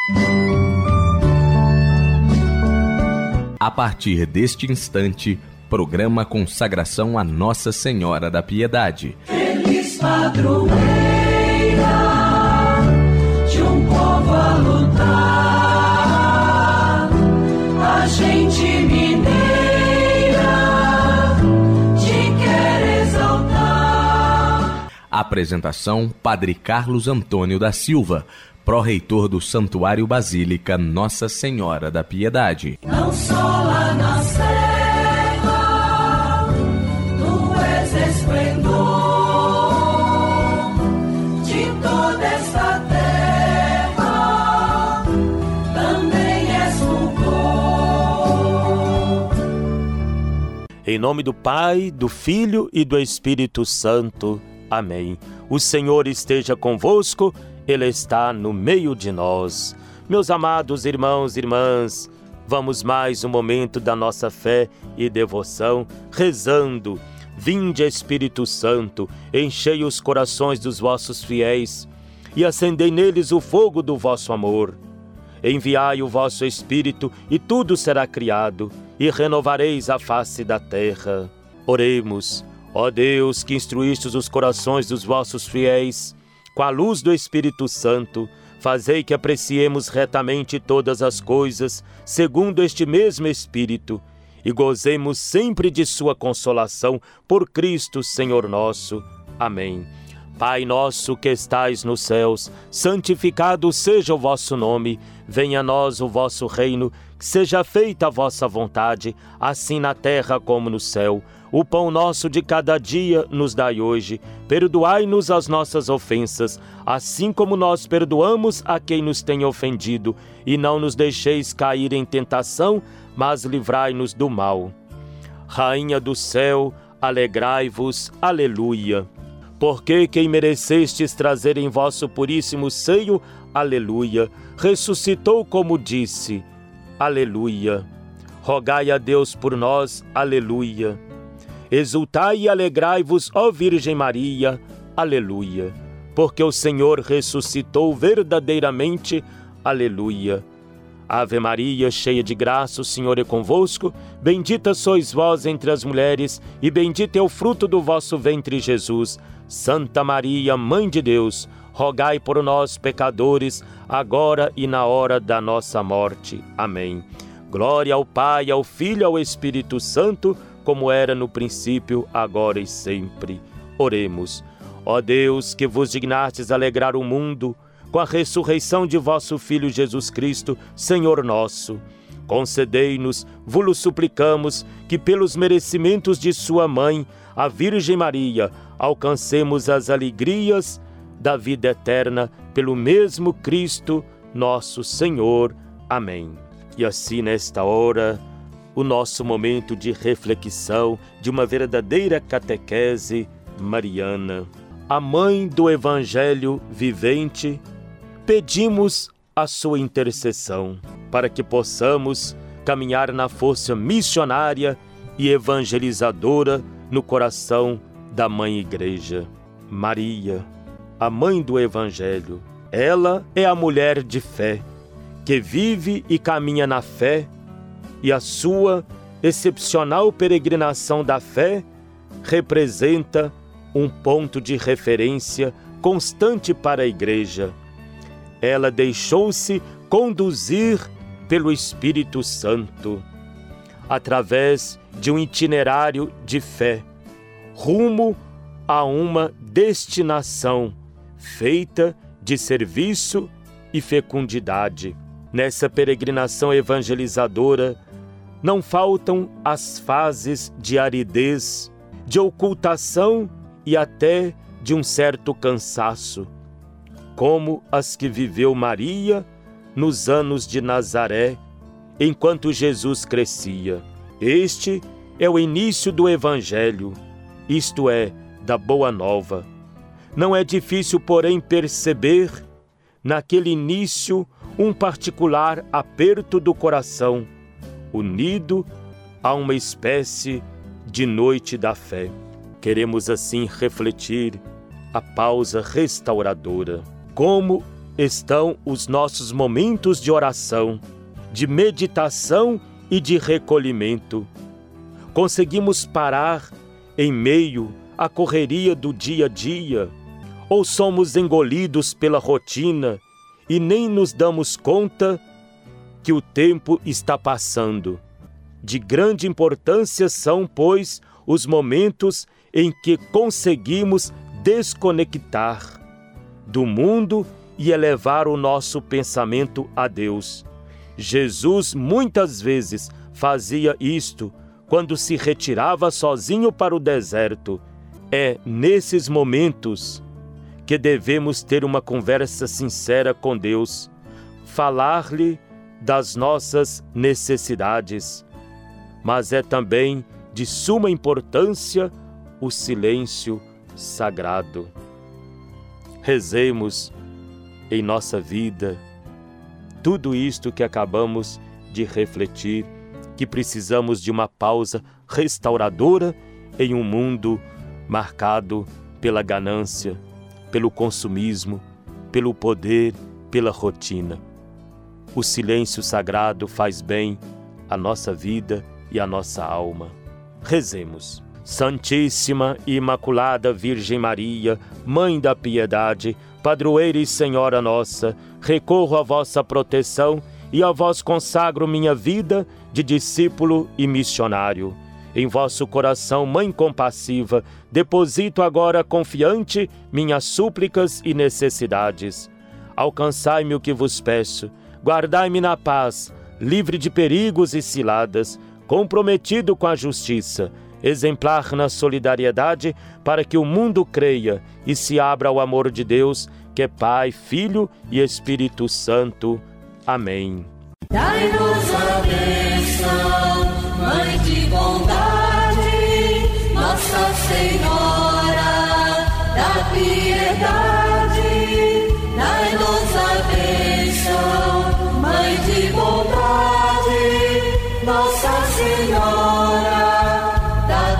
A partir deste instante, programa Consagração a Nossa Senhora da Piedade. Feliz padroeira de um povo a lutar, a gente mineira te quer exaltar. Apresentação: Padre Carlos Antônio da Silva, pró-reitor do Santuário Basílica Nossa Senhora da Piedade. Não só lá na serra, tu és esplendor de toda esta terra, também és fulgor. Em nome do Pai, do Filho e do Espírito Santo. Amém. O Senhor esteja convosco. Ele está no meio de nós. Meus amados irmãos e irmãs, vamos mais um momento da nossa fé e devoção, rezando. Vinde, Espírito Santo, enchei os corações dos vossos fiéis e acendei neles o fogo do vosso amor. Enviai o vosso Espírito e tudo será criado, e renovareis a face da terra. Oremos. Ó Deus, que instruístes os corações dos vossos fiéis, com a luz do Espírito Santo, fazei que apreciemos retamente todas as coisas, segundo este mesmo Espírito, e gozemos sempre de sua consolação, por Cristo, Senhor nosso. Amém. Pai nosso que estais nos céus, santificado seja o vosso nome, venha a nós o vosso reino, que seja feita a vossa vontade, assim na terra como no céu. O pão nosso de cada dia nos dai hoje. Perdoai-nos as nossas ofensas, assim como nós perdoamos a quem nos tem ofendido. E não nos deixeis cair em tentação, mas livrai-nos do mal. Rainha do céu, alegrai-vos, aleluia. Porque quem merecestes trazer em vosso puríssimo seio, aleluia, ressuscitou como disse, aleluia. Rogai a Deus por nós, aleluia. Exultai e alegrai-vos, ó Virgem Maria, aleluia, porque o Senhor ressuscitou verdadeiramente, aleluia. Ave Maria, cheia de graça, o Senhor é convosco, bendita sois vós entre as mulheres, e bendito é o fruto do vosso ventre, Jesus. Santa Maria, Mãe de Deus, rogai por nós, pecadores, agora e na hora da nossa morte. Amém. Glória ao Pai, ao Filho e ao Espírito Santo, como era no princípio, agora e sempre. Oremos. Ó Deus, que vos dignastes alegrar o mundo com a ressurreição de vosso Filho Jesus Cristo, Senhor nosso, concedei-nos, vos suplicamos, que pelos merecimentos de sua mãe, a Virgem Maria, alcancemos as alegrias da vida eterna, pelo mesmo Cristo, nosso Senhor. Amém. E assim, nesta hora, o nosso momento de reflexão, de uma verdadeira catequese mariana. A Mãe do Evangelho vivente, pedimos a sua intercessão, para que possamos caminhar na força missionária e evangelizadora no coração da Mãe Igreja. Maria, a Mãe do Evangelho, ela é a mulher de fé, que vive e caminha na fé, e a sua excepcional peregrinação da fé representa um ponto de referência constante para a Igreja. Ela deixou-se conduzir pelo Espírito Santo, através de um itinerário de fé, rumo a uma destinação feita de serviço e fecundidade. Nessa peregrinação evangelizadora, não faltam as fases de aridez, de ocultação e até de um certo cansaço, como as que viveu Maria nos anos de Nazaré, enquanto Jesus crescia. Este é o início do Evangelho, isto é, da Boa Nova. Não é difícil, porém, perceber, naquele início, um particular aperto do coração, unido a uma espécie de noite da fé. Queremos assim refletir a pausa restauradora. Como estão os nossos momentos de oração, de meditação e de recolhimento. Conseguimos parar em meio à correria do dia a dia, ou somos engolidos pela rotina e nem nos damos conta que o tempo está passando. De grande importância são, pois, os momentos em que conseguimos desconectar do mundo e elevar o nosso pensamento a Deus. Jesus muitas vezes fazia isto quando se retirava sozinho para o deserto. É nesses momentos que devemos ter uma conversa sincera com Deus, falar-lhe das nossas necessidades. Mas é também de suma importância o silêncio sagrado. Rezemos em nossa vida tudo isto que acabamos de refletir, que precisamos de uma pausa restauradora em um mundo marcado pela ganância, pelo consumismo, pelo poder, pela rotina. O silêncio sagrado faz bem à nossa vida e à nossa alma. Rezemos. Santíssima e Imaculada Virgem Maria, Mãe da Piedade, Padroeira e Senhora nossa, recorro à vossa proteção e a vós consagro minha vida de discípulo e missionário. Em vosso coração, Mãe compassiva, deposito agora confiante minhas súplicas e necessidades. Alcançai-me o que vos peço, guardai-me na paz, livre de perigos e ciladas, comprometido com a justiça, exemplar na solidariedade, para que o mundo creia e se abra ao amor de Deus, que é Pai, Filho e Espírito Santo. Amém. Dai-nos a bênção, Mãe de bondade, Nossa Senhora da Piedade. Dai-nos a bênção, Mãe de bondade, Nossa Senhora da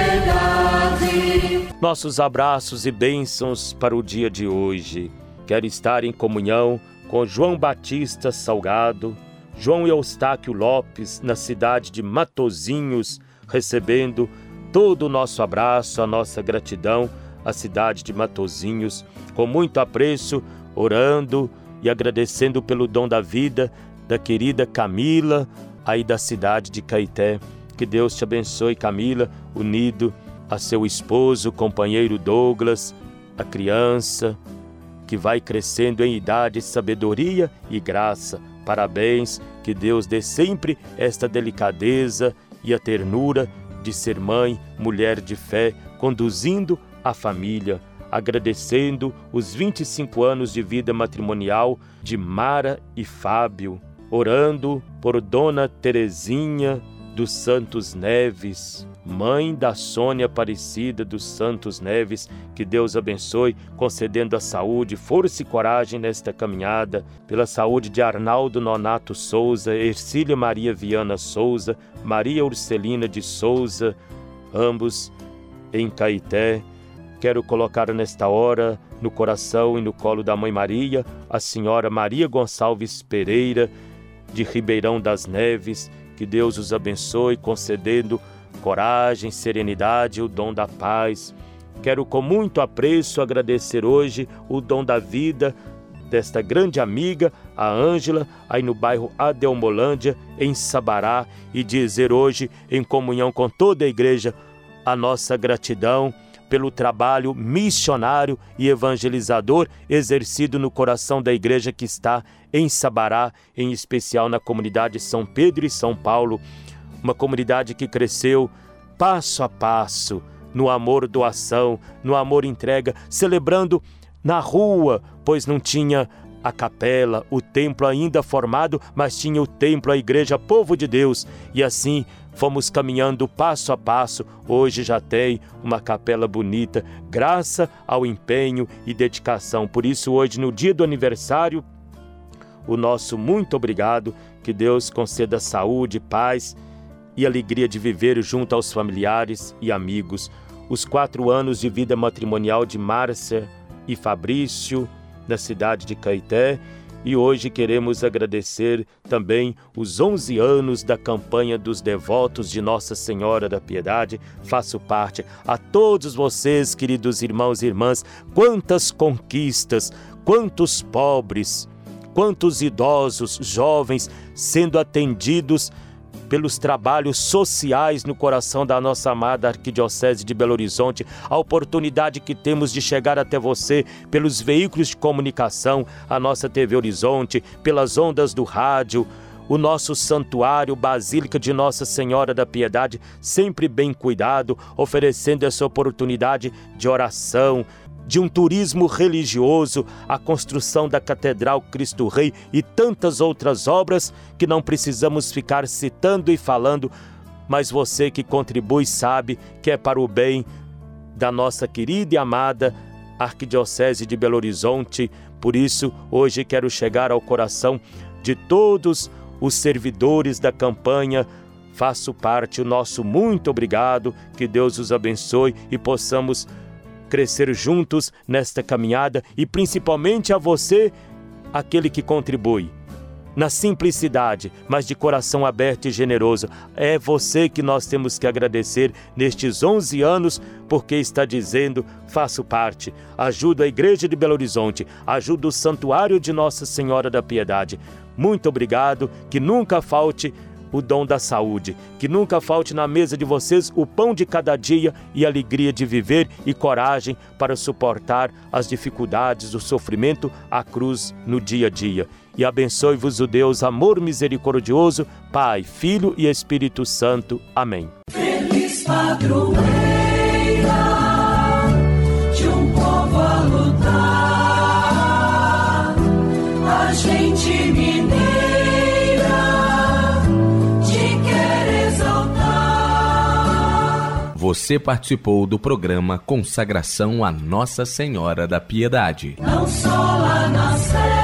Piedade. Nossos abraços e bênçãos para o dia de hoje. Quero estar em comunhão com João Batista Salgado, João Eustáquio Lopes, na cidade de Matozinhos, recebendo todo o nosso abraço, a nossa gratidão à cidade de Matozinhos, com muito apreço, orando e agradecendo pelo dom da vida da querida Camila, aí da cidade de Caeté. Que Deus te abençoe, Camila, unido a seu esposo, companheiro Douglas, a criança que vai crescendo em idade, sabedoria e graça. Parabéns, que Deus dê sempre esta delicadeza e a ternura de ser mãe, mulher de fé, conduzindo a família, agradecendo os 25 anos de vida matrimonial de Mara e Fábio, orando por Dona Terezinha dos Santos Neves, mãe da Sônia Aparecida dos Santos Neves. Que Deus abençoe, concedendo a saúde, força e coragem nesta caminhada, pela saúde de Arnaldo Nonato Souza, Ercília Maria Viana Souza, Maria Urcelina de Souza, ambos em Caeté. Quero colocar nesta hora no coração e no colo da Mãe Maria a Senhora Maria Gonçalves Pereira, de Ribeirão das Neves. Que Deus os abençoe, concedendo coragem, serenidade e o dom da paz. Quero com muito apreço agradecer hoje o dom da vida desta grande amiga, a Ângela, aí no bairro Adelmolândia, em Sabará, e dizer hoje, em comunhão com toda a igreja, a nossa gratidão pelo trabalho missionário e evangelizador exercido no coração da igreja que está em Sabará, em especial na comunidade São Pedro e São Paulo, uma comunidade que cresceu passo a passo, no amor doação, no amor entrega, celebrando na rua, pois não tinha a capela, o templo ainda formado, mas tinha o templo, a igreja, povo de Deus, e assim fomos caminhando passo a passo. Hoje já tem uma capela bonita, graças ao empenho e dedicação. Por isso hoje, no dia do aniversário, o nosso muito obrigado, que Deus conceda saúde, paz e alegria de viver junto aos familiares e amigos. Os 4 anos de vida matrimonial de Márcia e Fabrício, na cidade de Caeté. E hoje queremos agradecer também os 11 anos da campanha dos devotos de Nossa Senhora da Piedade. Faço parte. A todos vocês, queridos irmãos e irmãs, quantas conquistas, quantos pobres, quantos idosos, jovens sendo atendidos pelos trabalhos sociais no coração da nossa amada Arquidiocese de Belo Horizonte, a oportunidade que temos de chegar até você pelos veículos de comunicação, a nossa TV Horizonte, pelas ondas do rádio, o nosso santuário, Basílica de Nossa Senhora da Piedade, sempre bem cuidado, oferecendo essa oportunidade de oração, de um turismo religioso, a construção da Catedral Cristo Rei e tantas outras obras que não precisamos ficar citando e falando, mas você que contribui sabe que é para o bem da nossa querida e amada Arquidiocese de Belo Horizonte. Por isso, hoje quero chegar ao coração de todos os servidores da campanha. Faço parte, o nosso muito obrigado, que Deus os abençoe e possamos crescer juntos nesta caminhada, e principalmente a você, aquele que contribui na simplicidade, mas de coração aberto e generoso. É você que nós temos que agradecer nestes 11 anos, porque está dizendo: faço parte, ajudo a Igreja de Belo Horizonte, ajudo o Santuário de Nossa Senhora da Piedade. Muito obrigado, que nunca falte o dom da saúde, que nunca falte na mesa de vocês o pão de cada dia e a alegria de viver e coragem para suportar as dificuldades, o sofrimento, a cruz no dia a dia. E abençoe-vos o Deus amor misericordioso, Pai, Filho e Espírito Santo. Amém. Feliz padroeira de um povo a lutar, a gente mineira Você participou do programa Consagração a Nossa Senhora da Piedade. Não só lá na